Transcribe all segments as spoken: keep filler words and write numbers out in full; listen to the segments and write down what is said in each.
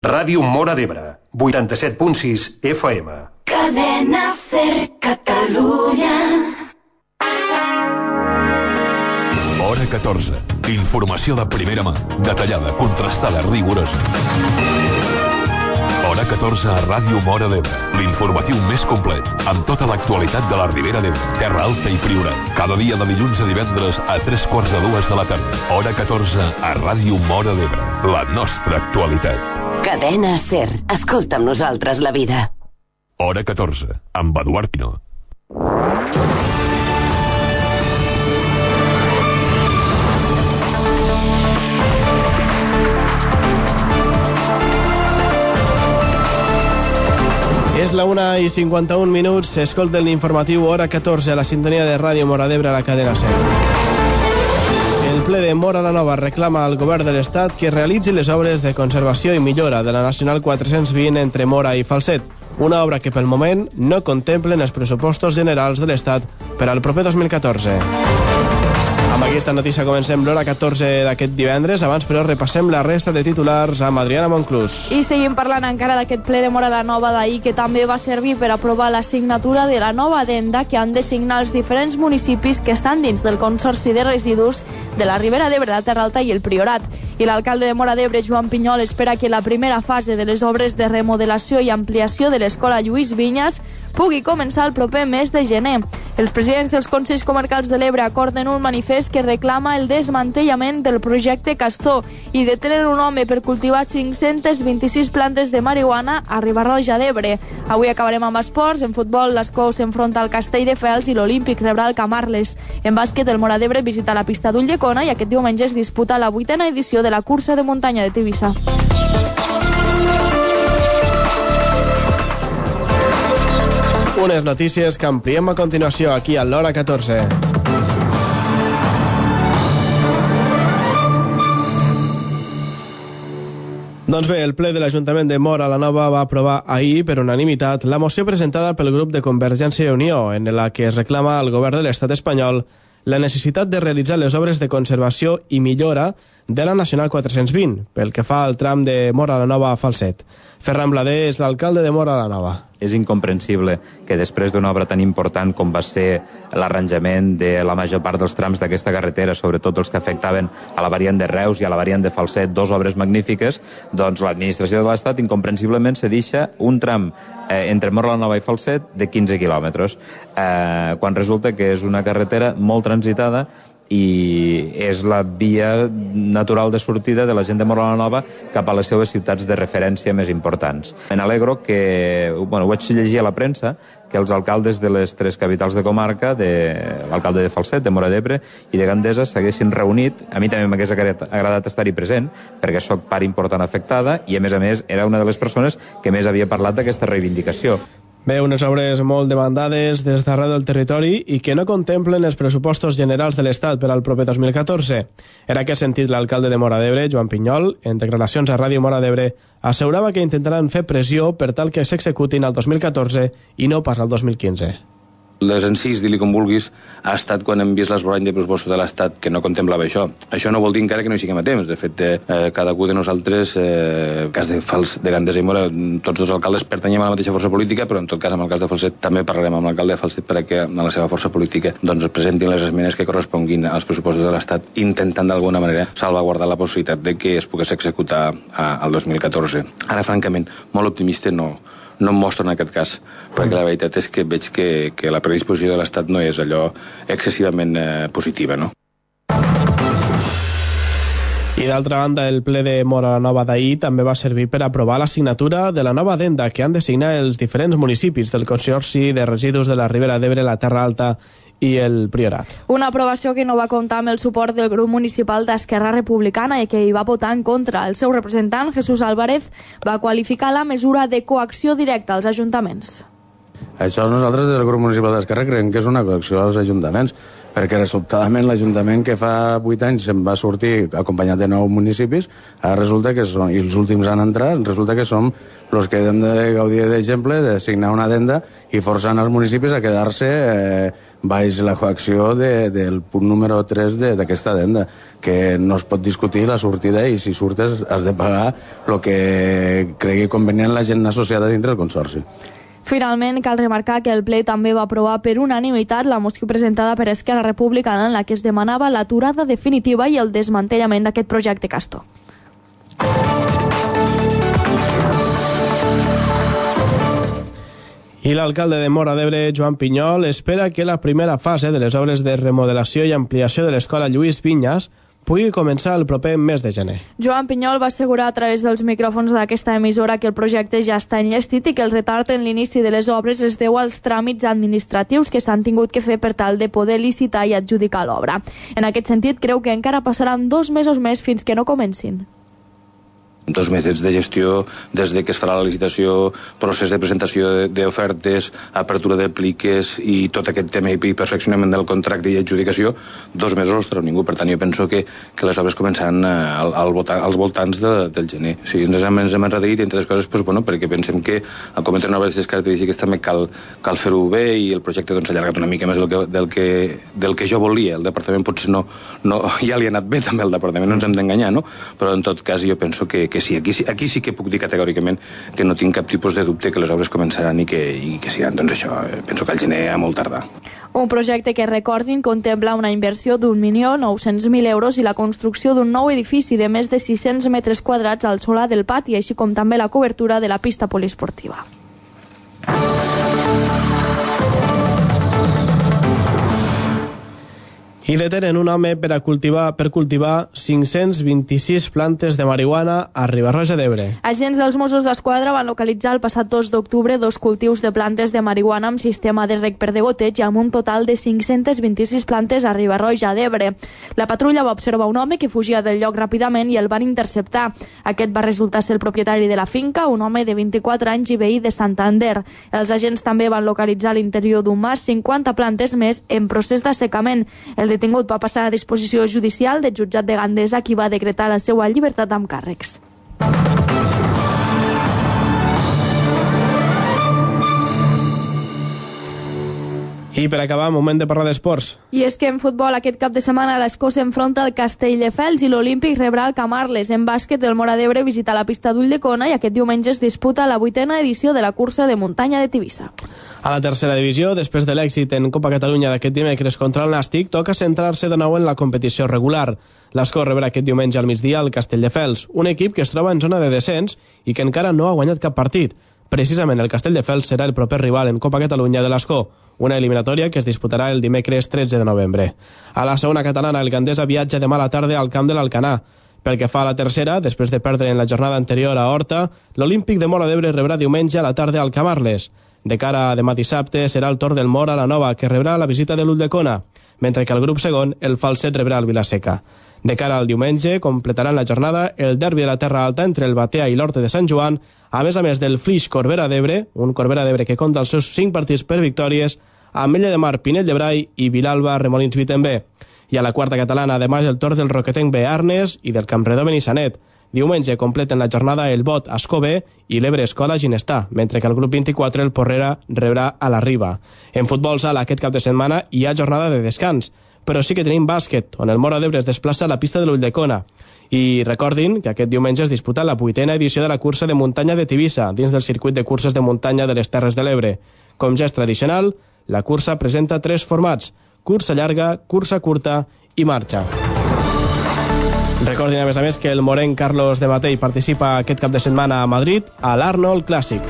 Ràdio Móra d'Ebre, vuitanta-set punt sis F M. Cadena SER Catalunya. Hora catorze. Informació de primera mà, detallada, contrastada, rigorosa. Hora catorze a Ràdio Móra d'Ebre. L'informatiu més complet, amb tota l'actualitat de la Ribera d'Ebre, Terra Alta i Priorat. Cada dia de dilluns a divendres a tres quarts de dues de la tarda. Hora catorze a Ràdio Móra d'Ebre. La nostra actualitat. Cadena SER. Escolta amb nosaltres la vida. Hora catorze, amb Eduard Pino. És la una i cinquanta-un minuts, s'escolta l'informatiu Hora catorze a la sintonia de Ràdio Móra d'Ebre a la cadena SER. El ple de Móra la Nova reclama al govern de l'Estat que realitzi les obres de conservació i millora de la Nacional quatre-cents vint entre Móra i Falset, una obra que pel moment no contemplen els pressupostos generals de l'Estat per al proper dos mil catorze. Amb aquesta notícia comencem l'Hora catorze d'aquest divendres. Abans, però, repassem la resta de titulars amb Adriana Monclús. I seguim parlant encara d'aquest ple de Móra la Nova d'ahir, que també va servir per aprovar la signatura de la nova addenda que han de signar els diferents municipis que estan dins del Consorci de Residus de la Ribera d'Ebre, la Terra Alta i el Priorat. I l'alcalde de Móra d'Ebre, Joan Pinyol, espera que la primera fase de les obres de remodelació i ampliació de l'Escola Lluís Vinyes pugui començar el proper mes de gener. Els presidents dels Consells Comarcals de l'Ebre acorden un manifest que reclama el desmantellament del projecte Castor i detenen un home per cultivar cinc-centes vint-i-sis plantes de marihuana a Riba-roja d'Ebre. Avui acabarem amb esports. En futbol, l'Escó s'enfronta al Castelldefels i l'Olímpic rebrà el Camarles. En bàsquet, el Móra d'Ebre visita la pista d'Ulldecona i aquest diumenge es disputa la vuitena edició de la cursa de muntanya de Tivissa. Unes notícies que ampliem a continuació aquí a l'Hora catorze. Doncs bé, el ple de l'Ajuntament de Móra la Nova va aprovar ahir per unanimitat la moció presentada pel grup de Convergència i Unió, en la que es reclama al govern de l'Estat espanyol la necessitat de realitzar les obres de conservació i millora de la Nacional quatre-cents vint, pel que fa al tram de Móra la Nova a Falset. Ferran Blader és l'alcalde de Móra la Nova. És incomprensible que després d'una obra tan important com va ser l'arranjament de la major part dels trams d'aquesta carretera, sobretot els que afectaven a la variant de Reus i a la variant de Falset, dos obres magnífiques, doncs l'administració de l'Estat incomprensiblement se deixa un tram eh, entre Móra la Nova i Falset de quinze quilòmetres, eh, quan resulta que és una carretera molt transitada i és la via natural de sortida de la gent de Móra la Nova cap a les seves ciutats de referència més importants. Me n'alegro que, bueno, ho vaig llegir a la premsa, que els alcaldes de les tres capitals de comarca, de l'alcalde de Falset, de Móra d'Ebre i de Gandesa, s'haguessin reunit. A mi també m'hagués agradat estar-hi present, perquè sóc part important afectada i, a més a més, era una de les persones que més havia parlat d'aquesta reivindicació. Bé, unes obres molt demandades des d'arreu del territori i que no contemplen els pressupostos generals de l'Estat per al proper dos mil catorze. En aquest sentit, l'alcalde de Móra d'Ebre, Joan Pinyol, en declaracions a Ràdio Móra d'Ebre, assegurava que intentaran fer pressió per tal que s'executin el dos mil catorze i no pas el dos mil quinze. Les encís, dir-li com vulguis, ha estat quan hem vist l'esborrany de pressupostos de l'Estat que no contemplava això. Això no vol dir encara que no hi siguem a temps. De fet, eh, cadascú de nosaltres, eh, en cas de, Fals, de Gandesa i Móra, tots dos alcaldes pertanyem a la mateixa força política, però en tot cas, amb el cas de Falset, també parlarem amb l'alcalde de Falset perquè a la seva força política doncs, presentin les esmenes que corresponguin als pressupostos de l'Estat, intentant d'alguna manera salvaguardar la possibilitat de que es pogués executar al dos mil catorze. Ara, francament, molt optimista no... no em mostro en aquest cas, perquè la veritat és que veig que, que la predisposició de l'Estat no és allò excessivament eh, positiva, no? I d'altra banda, el ple de Móra la Nova d'ahir també va servir per aprovar la signatura de la nova addenda que han de signar els diferents municipis del Consorci de Residus de la Ribera d'Ebre, la Terra Alta i el Priorat. Una aprovació que no va comptar amb el suport del grup municipal d'Esquerra Republicana i que hi va votar en contra. El seu representant, Jesús Álvarez, va qualificar la mesura de coacció directa als ajuntaments. Això nosaltres des del grup municipal d'Esquerra creiem que és una coacció als ajuntaments. perquè sobtadament l'Ajuntament que fa vuit anys se'n va sortir acompanyat de nou municipis, ara resulta que són, i els últims han entrat, resulta que som els que hem de gaudir d'exemple de signar una addenda i forçant els municipis a quedar-se eh, baix la coacció de, del punt número tres d'aquesta addenda, que no es pot discutir la sortida i si surtes has de pagar el que cregui convenient la gent associada dintre del consorci. Finalment, cal remarcar que el ple també va aprovar per unanimitat la moció presentada per Esquerra Republicana en la que es demanava l'aturada definitiva i el desmantellament d'aquest projecte Castor. I l'alcalde de Móra d'Ebre, Joan Pinyol, espera que la primera fase de les obres de remodelació i ampliació de l'escola Lluís Vinyas pugui començar el proper mes de gener. Joan Pinyol va assegurar a través dels micròfons d'aquesta emissora que el projecte ja està enllestit i que el retard en l'inici de les obres es deu als tràmits administratius que s'han tingut que fer per tal de poder licitar i adjudicar l'obra. En aquest sentit, creu que encara passaran dos mesos més fins que no comencin. Dos mesos de gestió, des de que es farà la licitació, procés de presentació d'ofertes, apertura de pliques i tot aquest tema i perfeccionament del contracte i adjudicació, dos mesos no els treu ningú. Per tant, jo penso que, que les obres començaran al, al voltant, als voltants de, del gener. O sigui, ens hem, ens hem enredit, entre les coses, doncs, bueno, perquè pensem que al cometre una obra d'aquestes característiques també cal, cal fer-ho bé i el projecte doncs, s'ha allargat una mica més del que, del, que, del que jo volia. El departament potser no, no, ja li ha anat bé també al departament, no ens hem d'enganyar, no? Però en tot cas jo penso que, que sí, aquí, aquí sí que puc dir categòricament que no tinc cap tipus de dubte que les obres començaran i que, i que seran, doncs això, penso que al gener a molt tardar. Un projecte que, recordin, contempla una inversió d'un milió nou-cents mil euros i la construcció d'un nou edifici de més de sis-cents metres quadrats al solar del pati, així com també la cobertura de la pista poliesportiva. I detenen un home per a cultivar per cultivar cinc-cents vint-i-sis plantes de marihuana a Riba-roja d'Ebre. Agents dels Mossos d'Esquadra van localitzar el passat dos d'octubre dos cultius de plantes de marihuana amb sistema de rec per degoteig amb un total de cinc-cents vint-i-sis plantes a Riba-roja d'Ebre. La patrulla va observar un home que fugia del lloc ràpidament i el van interceptar. Aquest va resultar ser el propietari de la finca, un home de vint-i-quatre anys i veí de Santander. Els agents també van localitzar a l'interior d'un mas cinquanta plantes més en procés d'assecament. El detingut va passar a disposició judicial del jutjat de Gandesa, qui va decretar la seva llibertat amb càrrecs. I per acabar, moment de parlar d'esports. I és que en futbol aquest cap de setmana l'Escó s'enfronta al Castelldefels i l'Olímpic rebrà el Camarles. En bàsquet, el Móra d'Ebre visita la pista d'Ulldecona i aquest diumenge es disputa la vuitena edició de la cursa de muntanya de Tivissa. A la tercera divisió, després de l'èxit en Copa Catalunya d'aquest dimecres contra el Nàstic, toca centrar-se de nou en la competició regular. L'Escó rebrà aquest diumenge al migdia el Castelldefels, un equip que es troba en zona de descens i que encara no ha guanyat cap partit. Precisament el Castelldefels serà el proper rival en Copa Catalunya de l'Escó, una eliminatòria que es disputarà el dimecres tretze de novembre. A la segona catalana, el Gandesa viatja demà a la tarda al camp de l'Alcanar. Pel que fa a la tercera, després de perdre en la jornada anterior a Horta, l'Olímpic de Móra d'Ebre rebrà diumenge a la tarda al Camarles. De cara a demà dissabte serà el torn del Móra la Nova, que rebrà la visita de l'Ulldecona, mentre que el grup segon, el Falset, rebrà el Vilaseca. De cara al diumenge, completaran la jornada el derbi de la Terra Alta entre el Batea i l'Horta de Sant Joan, a més a més del Flix Corbera d'Ebre, un Corbera d'Ebre que compta els seus cinc partits per victòries, a Ametlla de Mar, Pinell de Brai i Vilalba, Remolins Vitember. I a la quarta catalana, además, el torn del Roquetenc B, Arnes, i del Campredó Benissanet. Diumenge completen la jornada el Bot, Ascó B i l'Ebre Escola Ginestà, mentre que el grup vint-i-quatre, el Porrera, rebrà a la Riba. En futbol sala, aquest cap de setmana hi ha jornada de descans, però sí que tenim bàsquet, on el Móra d'Ebre es desplaça a la pista de l'Ulldecona. I recordin que aquest diumenge es disputa la vuitena edició de la cursa de muntanya de Tivissa, dins del circuit de curses de muntanya de les Terres de l'Ebre. Com ja és tradicional, la cursa presenta tres formats: cursa llarga, cursa curta i marxa. Recordin, a més a més, que el morenc Carlos de Matei participa aquest cap de setmana a Madrid a l'Arnold Classic.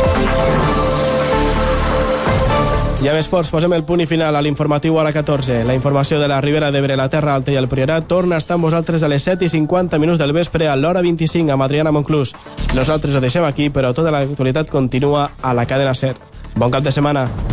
I amb esports posem el punt i final a l'informatiu hora catorze. La informació de la Ribera d'Ebre, la Terra Alta i el Priorat torna a estar amb vosaltres a les set i cinquanta minuts del vespre a l'hora vint-i-cinc amb Adriana Monclús. Nosaltres ho deixem aquí, però tota l'actualitat continua a la cadena SER. Bon cap de setmana.